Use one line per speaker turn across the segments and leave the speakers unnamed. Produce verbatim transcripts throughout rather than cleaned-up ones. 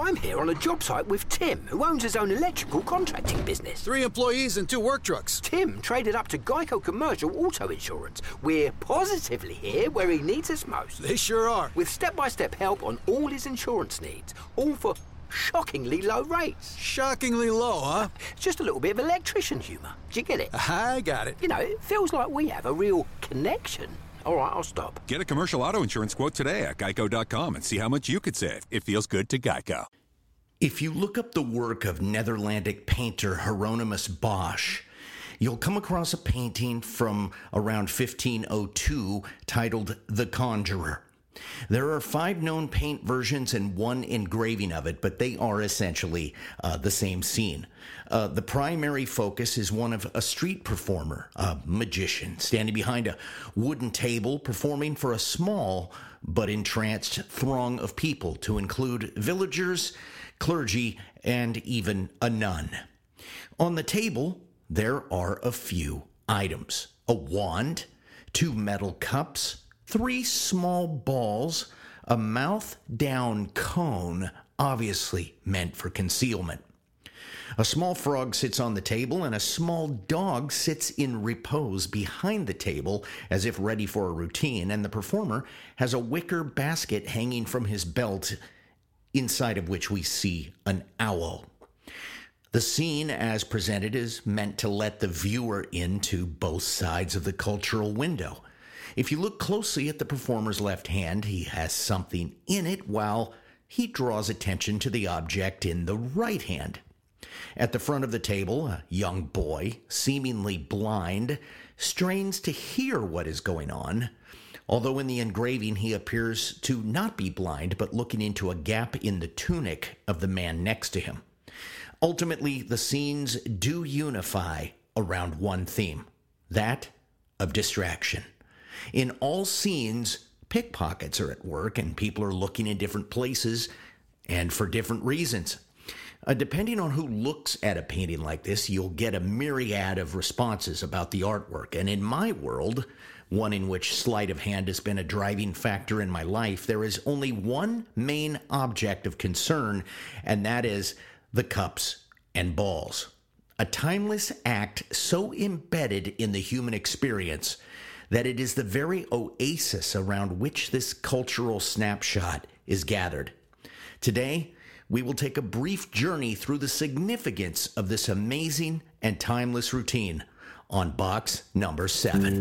I'm here on a job site with Tim, who owns his own electrical contracting business.
Three employees and two work trucks.
Tim traded up to Geico Commercial Auto Insurance. We're positively here where he needs us most.
They sure are.
With step-by-step help on all his insurance needs, all for shockingly low rates.
Shockingly low, huh?
It's just a little bit of electrician humour. Do you get it?
I got it.
You know, it feels like we have a real connection. All right, I'll stop.
Get a commercial auto insurance quote today at geico dot com and see how much you could save. It feels good to Geico.
If you look up the work of Netherlandic painter Hieronymus Bosch, you'll come across a painting from around fifteen oh two titled The Conjurer. There are five known paint versions and one engraving of it, but they are essentially uh, the same scene. Uh, the primary focus is one of a street performer, a magician, standing behind a wooden table performing for a small but entranced throng of people, to include villagers, clergy, and even a nun. On the table, there are a few items: a wand, two metal cups, three small balls, a mouth-down cone, obviously meant for concealment. A small frog sits on the table, and a small dog sits in repose behind the table as if ready for a routine, and the performer has a wicker basket hanging from his belt, inside of which we see an owl. The scene, as presented, is meant to let the viewer into both sides of the cultural window. If you look closely at the performer's left hand, he has something in it, while he draws attention to the object in the right hand. At the front of the table, a young boy, seemingly blind, strains to hear what is going on, although in the engraving he appears to not be blind, but looking into a gap in the tunic of the man next to him. Ultimately, the scenes do unify around one theme, that of distraction. In all scenes, pickpockets are at work, and people are looking in different places and for different reasons. Uh, depending on who looks at a painting like this, you'll get a myriad of responses about the artwork. And in my world, one in which sleight of hand has been a driving factor in my life, there is only one main object of concern, and that is the cups and balls. A timeless act so embedded in the human experience that it is the very oasis around which this cultural snapshot is gathered. Today, we will take a brief journey through the significance of this amazing and timeless routine on box number seven.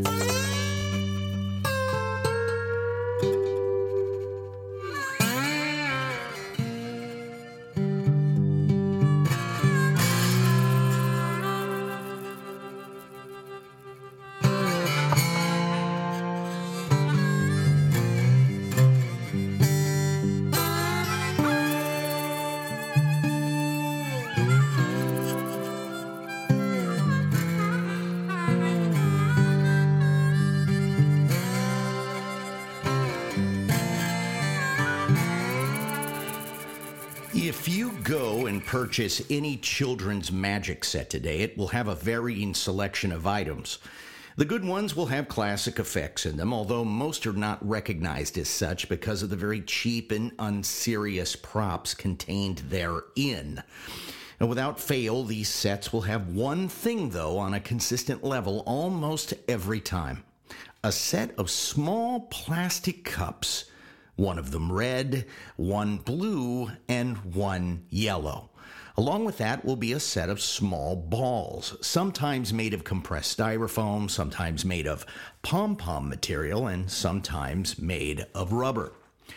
If you go and purchase any children's magic set today, it will have a varying selection of items. The good ones will have classic effects in them, although most are not recognized as such because of the very cheap and unserious props contained therein. And without fail, these sets will have one thing, though, on a consistent level almost every time. A set of small plastic cups, one of them red, one blue, and one yellow. Along with that will be a set of small balls, sometimes made of compressed styrofoam, sometimes made of pom-pom material, and sometimes made of rubber.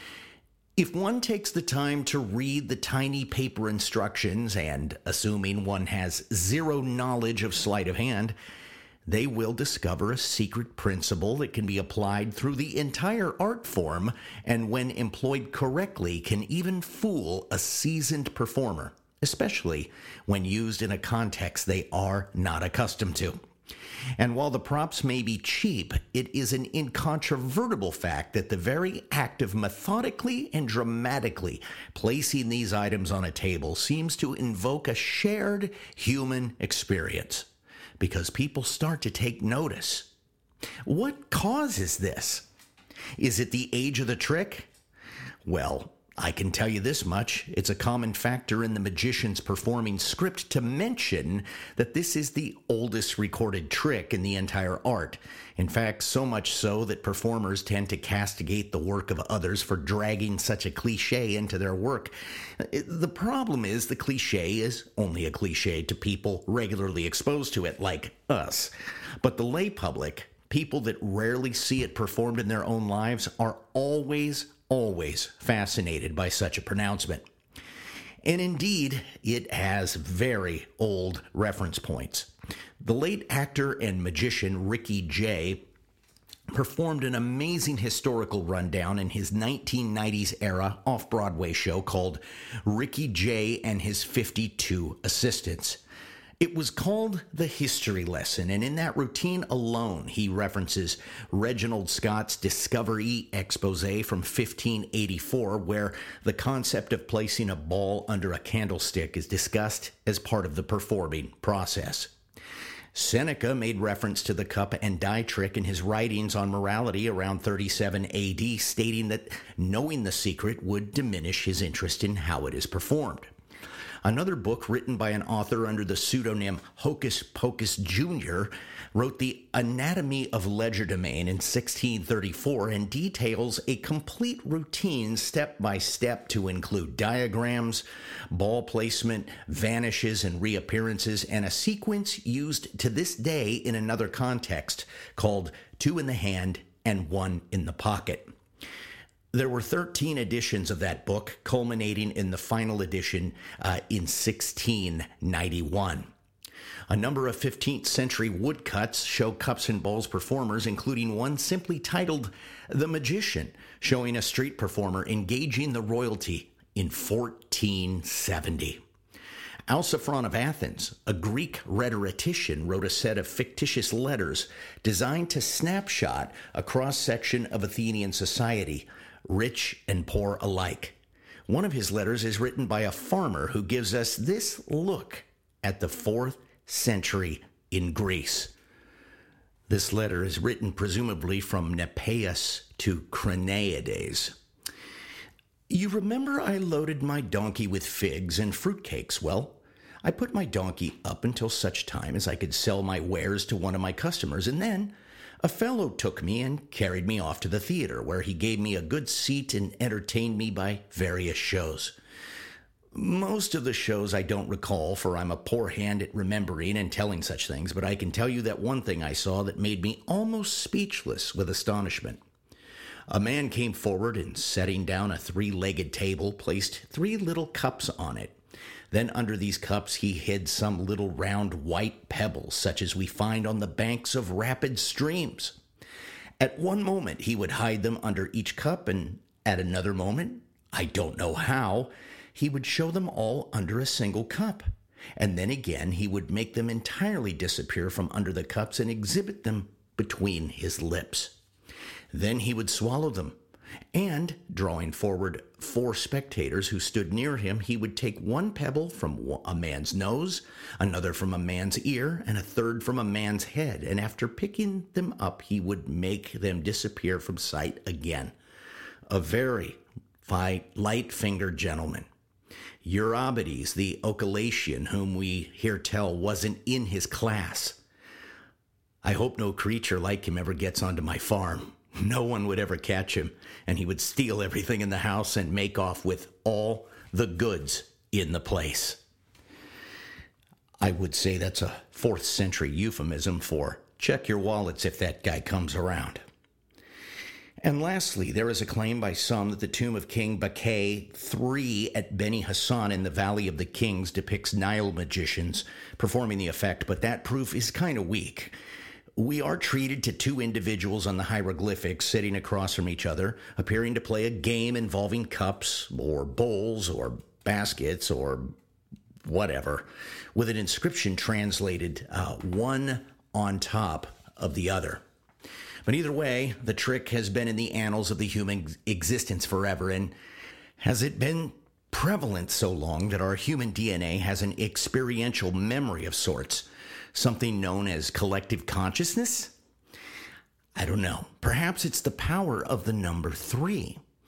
If one takes the time to read the tiny paper instructions, and assuming one has zero knowledge of sleight of hand, they will discover a secret principle that can be applied through the entire art form, and when employed correctly can even fool a seasoned performer, especially when used in a context they are not accustomed to. And while the props may be cheap, it is an incontrovertible fact that the very act of methodically and dramatically placing these items on a table seems to invoke a shared human experience, because people start to take notice. What causes this? Is it the age of the trick? Well, I can tell you this much, it's a common factor in the magician's performing script to mention that this is the oldest recorded trick in the entire art. In fact, so much so that performers tend to castigate the work of others for dragging such a cliche into their work. The problem is the cliche is only a cliche to people regularly exposed to it, like us. But the lay public, people that rarely see it performed in their own lives, are always always fascinated by such a pronouncement. And indeed, it has very old reference points. The late actor and magician Ricky Jay performed an amazing historical rundown in his nineteen nineties era off-Broadway show called Ricky Jay and His fifty-two Assistants. It was called The History Lesson, and in that routine alone, he references Reginald Scott's Discovery Exposé from fifteen eighty-four, where the concept of placing a ball under a candlestick is discussed as part of the performing process. Seneca made reference to the cup and die trick in his writings on morality around thirty-seven A D, stating that knowing the secret would diminish his interest in how it is performed. Another book written by an author under the pseudonym Hocus Pocus Junior wrote The Anatomy of Legerdemain in sixteen thirty-four and details a complete routine step by step to include diagrams, ball placement, vanishes and reappearances, and a sequence used to this day in another context called two in the hand and one in the pocket. There were thirteen editions of that book, culminating in the final edition uh, in sixteen ninety-one. A number of fifteenth century woodcuts show cups and balls performers, including one simply titled The Magician, showing a street performer engaging the royalty in fourteen seventy. Alciphron of Athens, a Greek rhetorician, wrote a set of fictitious letters designed to snapshot a cross-section of Athenian society, rich and poor alike. One of his letters is written by a farmer who gives us this look at the fourth century in Greece. This letter is written presumably from Nepeus to Cranaeades. You remember I loaded my donkey with figs and fruitcakes. Well, I put my donkey up until such time as I could sell my wares to one of my customers, and then a fellow took me and carried me off to the theater, where he gave me a good seat and entertained me by various shows. Most of the shows I don't recall, for I'm a poor hand at remembering and telling such things, but I can tell you that one thing I saw that made me almost speechless with astonishment. A man came forward and, setting down a three-legged table, placed three little cups on it. Then under these cups he hid some little round white pebbles, such as we find on the banks of rapid streams. At one moment he would hide them under each cup, and at another moment, I don't know how, he would show them all under a single cup. And then again he would make them entirely disappear from under the cups and exhibit them between his lips. Then he would swallow them, and, drawing forward four spectators who stood near him, he would take one pebble from a man's nose, another from a man's ear, and a third from a man's head, and after picking them up, he would make them disappear from sight again. A very light-fingered gentleman. Eurybates, the Ocalatian, whom we hear tell wasn't in his class. I hope no creature like him ever gets onto my farm. No one would ever catch him, and he would steal everything in the house and make off with all the goods in the place. I would say that's a fourth century euphemism for check your wallets if that guy comes around. And lastly, there is a claim by some that the tomb of King Bakay the third at Beni Hassan in the Valley of the Kings depicts Nile magicians performing the effect, but that proof is kind of weak. We are treated to two individuals on the hieroglyphics sitting across from each other, appearing to play a game involving cups or bowls or baskets or whatever, with an inscription translated uh, one on top of the other. But either way, the trick has been in the annals of the human existence forever, and has it been prevalent so long that our human D N A has an experiential memory of sorts, something known as collective consciousness? I don't know. Perhaps it's the power of the number three.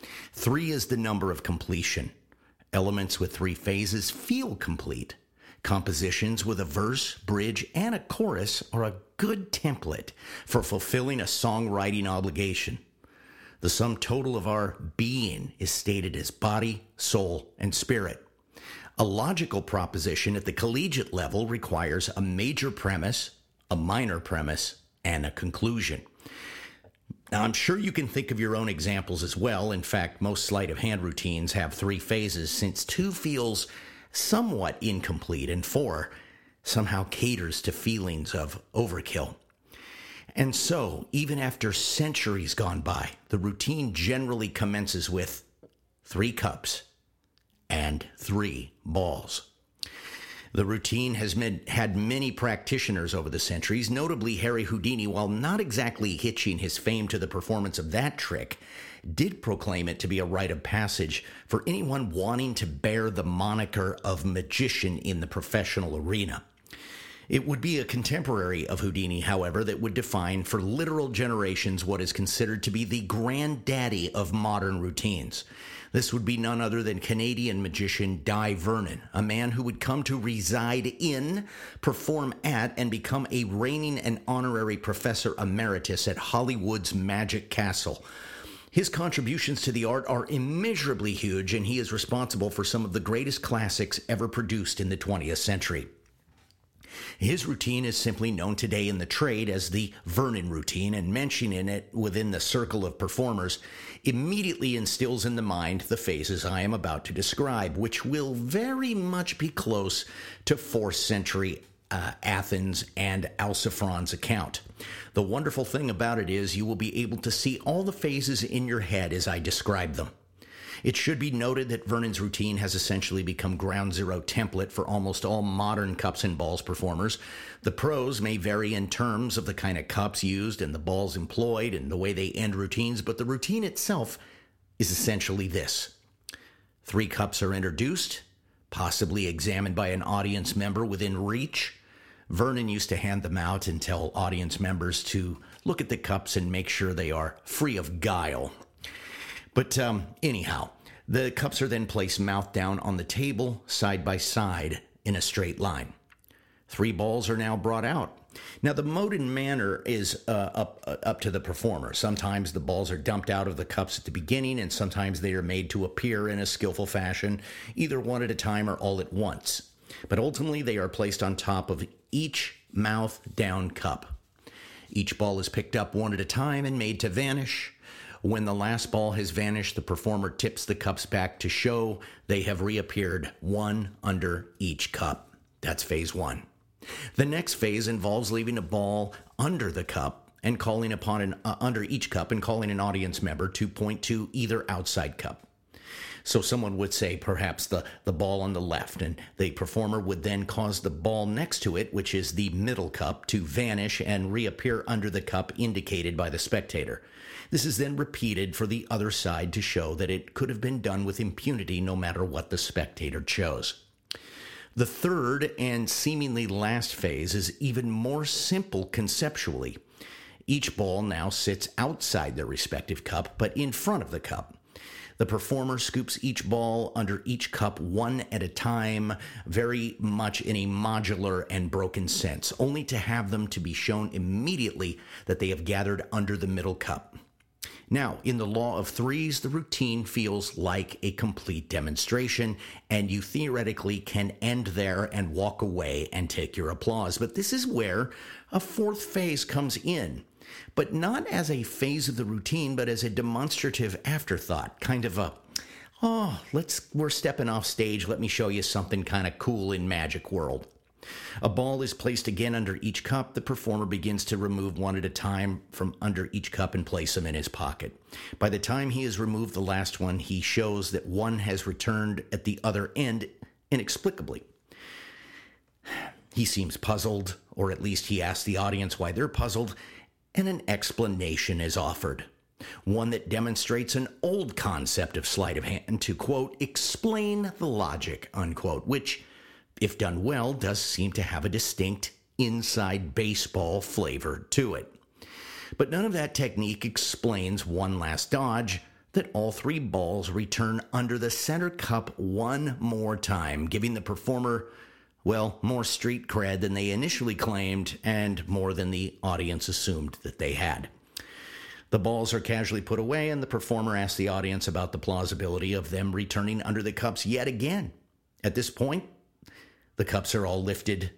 Three is the number of completion. Elements with three phases feel complete. Compositions with a verse, bridge, and a chorus are a good template for fulfilling a songwriting obligation. The sum total of our being is stated as body, soul, and spirit. A logical proposition at the collegiate level requires a major premise, a minor premise, and a conclusion. Now, I'm sure you can think of your own examples as well. In fact, most sleight of hand routines have three phases, since two feels somewhat incomplete and four somehow caters to feelings of overkill. And so, even after centuries gone by, the routine generally commences with three cups and three balls. The routine has been, had many practitioners over the centuries, notably Harry Houdini, while not exactly hitching his fame to the performance of that trick, did proclaim it to be a rite of passage for anyone wanting to bear the moniker of magician in the professional arena. It would be a contemporary of Houdini, however, that would define for literal generations what is considered to be the granddaddy of modern routines. This would be none other than Canadian magician Dai Vernon, a man who would come to reside in, perform at, and become a reigning and honorary professor emeritus at Hollywood's Magic Castle. His contributions to the art are immeasurably huge, and he is responsible for some of the greatest classics ever produced in the twentieth century. His routine is simply known today in the trade as the Vernon routine, and mentioning it within the circle of performers immediately instills in the mind the phases I am about to describe, which will very much be close to fourth century uh, Athens and Alciphron's account. The wonderful thing about it is you will be able to see all the phases in your head as I describe them. It should be noted that Vernon's routine has essentially become ground zero template for almost all modern cups and balls performers. The pros may vary in terms of the kind of cups used and the balls employed and the way they end routines, but the routine itself is essentially this. Three cups are introduced, possibly examined by an audience member within reach. Vernon used to hand them out and tell audience members to look at the cups and make sure they are free of guile. But um, anyhow, the cups are then placed mouth down on the table, side by side, in a straight line. Three balls are now brought out. Now, the mode and manner is uh, up uh, up to the performer. Sometimes the balls are dumped out of the cups at the beginning, and sometimes they are made to appear in a skillful fashion, either one at a time or all at once. But ultimately, they are placed on top of each mouth-down cup. Each ball is picked up one at a time and made to vanish. When the last ball has vanished, the performer tips the cups back to show they have reappeared, one under each cup. That's phase one. The next phase involves leaving a ball under the cup and calling upon an uh, under each cup and calling an audience member to point to either outside cup. So someone would say perhaps the, the ball on the left, and the performer would then cause the ball next to it, which is the middle cup, to vanish and reappear under the cup indicated by the spectator. This is then repeated for the other side to show that it could have been done with impunity no matter what the spectator chose. The third and seemingly last phase is even more simple conceptually. Each ball now sits outside their respective cup, but in front of the cup. The performer scoops each ball under each cup one at a time, very much in a modular and broken sense, only to have them to be shown immediately that they have gathered under the middle cup. Now, in the law of threes, the routine feels like a complete demonstration, and you theoretically can end there and walk away and take your applause. But this is where a fourth phase comes in, but not as a phase of the routine, but as a demonstrative afterthought, kind of a, oh, let's, we're stepping off stage, let me show you something kind of cool in Magic World. A ball is placed again under each cup. The performer begins to remove one at a time from under each cup and place them in his pocket. By the time he has removed the last one, he shows that one has returned at the other end inexplicably. He seems puzzled, or at least he asks the audience why they're puzzled, and an explanation is offered. One that demonstrates an old concept of sleight of hand to, quote, explain the logic, unquote, which, if done well, does seem to have a distinct inside baseball flavor to it. But none of that technique explains one last dodge, that all three balls return under the center cup one more time, giving the performer, well, more street cred than they initially claimed and more than the audience assumed that they had. The balls are casually put away, and the performer asks the audience about the plausibility of them returning under the cups yet again. At this point, the cups are all lifted,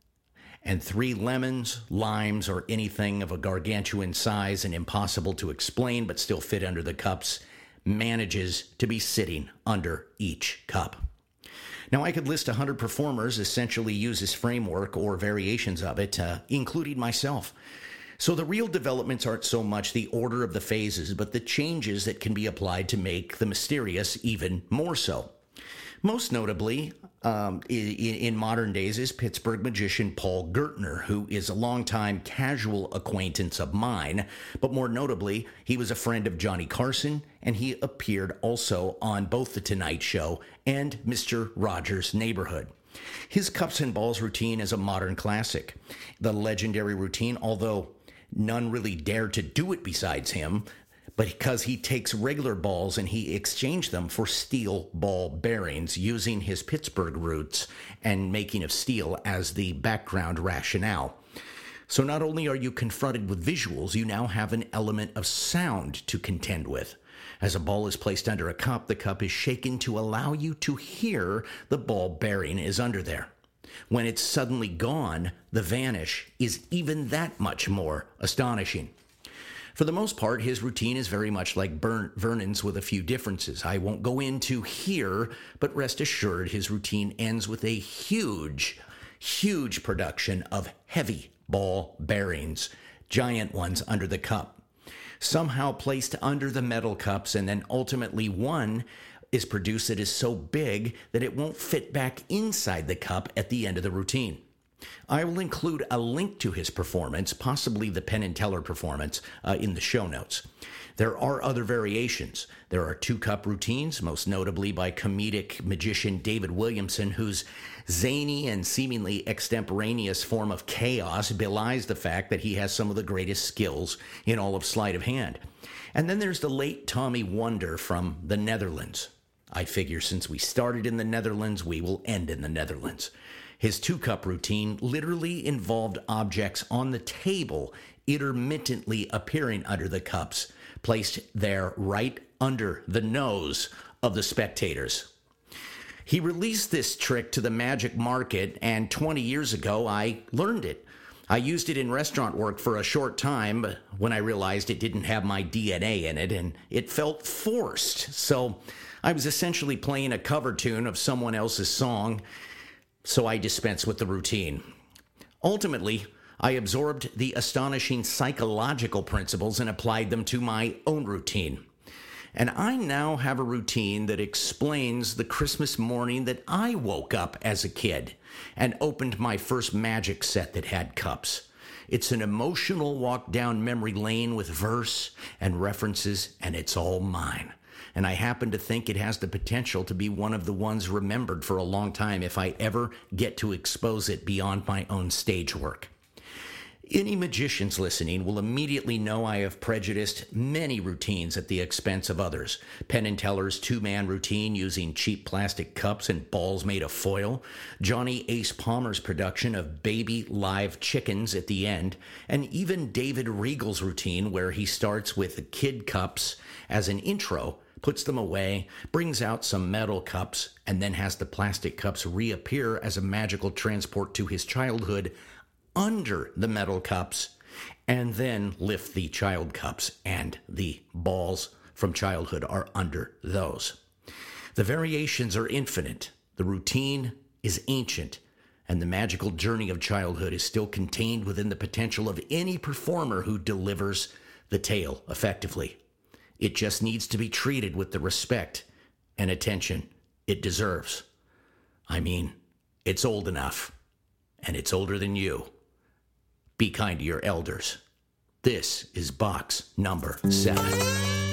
and three lemons, limes, or anything of a gargantuan size and impossible to explain but still fit under the cups manages to be sitting under each cup. Now, I could list one hundred performers essentially use this framework or variations of it, uh, including myself. So the real developments aren't so much the order of the phases, but the changes that can be applied to make the mysterious even more so. Most notably, um, in, in modern days, is Pittsburgh magician Paul Gertner, who is a longtime casual acquaintance of mine, but more notably, he was a friend of Johnny Carson, and he appeared also on both The Tonight Show and Mister Rogers' Neighborhood. His cups and balls routine is a modern classic. The legendary routine, although none really dare to do it besides him, but because he takes regular balls and he exchanged them for steel ball bearings using his Pittsburgh roots and making of steel as the background rationale. So not only are you confronted with visuals, you now have an element of sound to contend with. As a ball is placed under a cup, the cup is shaken to allow you to hear the ball bearing is under there. When it's suddenly gone, the vanish is even that much more astonishing. For the most part, his routine is very much like Bern- Vernon's with a few differences. I won't go into here, but rest assured his routine ends with a huge, huge production of heavy ball bearings, giant ones under the cup, somehow placed under the metal cups, and then ultimately one is produced that is so big that it won't fit back inside the cup at the end of the routine. I will include a link to his performance, possibly the Penn and Teller performance, uh, in the show notes. There are other variations. There are two-cup routines, most notably by comedic magician David Williamson, whose zany and seemingly extemporaneous form of chaos belies the fact that he has some of the greatest skills in all of sleight of hand. And then there's the late Tommy Wonder from the Netherlands. I figure since we started in the Netherlands, we will end in the Netherlands. His two-cup routine literally involved objects on the table intermittently appearing under the cups, placed there right under the nose of the spectators. He released this trick to the magic market, and twenty years ago, I learned it. I used it in restaurant work for a short time when I realized it didn't have my D N A in it, and it felt forced. So I was essentially playing a cover tune of someone else's song, so I dispensed with the routine. Ultimately, I absorbed the astonishing psychological principles and applied them to my own routine. And I now have a routine that explains the Christmas morning that I woke up as a kid and opened my first magic set that had cups. It's an emotional walk down memory lane with verse and references, and it's all mine. And I happen to think it has the potential to be one of the ones remembered for a long time if I ever get to expose it beyond my own stage work. Any magicians listening will immediately know I have prejudiced many routines at the expense of others. Penn and Teller's two-man routine using cheap plastic cups and balls made of foil, Johnny Ace Palmer's production of baby live chickens at the end, and even David Regal's routine where he starts with kid cups as an intro, puts them away, brings out some metal cups, and then has the plastic cups reappear as a magical transport to his childhood under the metal cups, and then lift the child cups, and the balls from childhood are under those. The variations are infinite, the routine is ancient, and the magical journey of childhood is still contained within the potential of any performer who delivers the tale effectively. It just needs to be treated with the respect and attention it deserves. I mean, it's old enough, and it's older than you. Be kind to your elders. This is box number seven.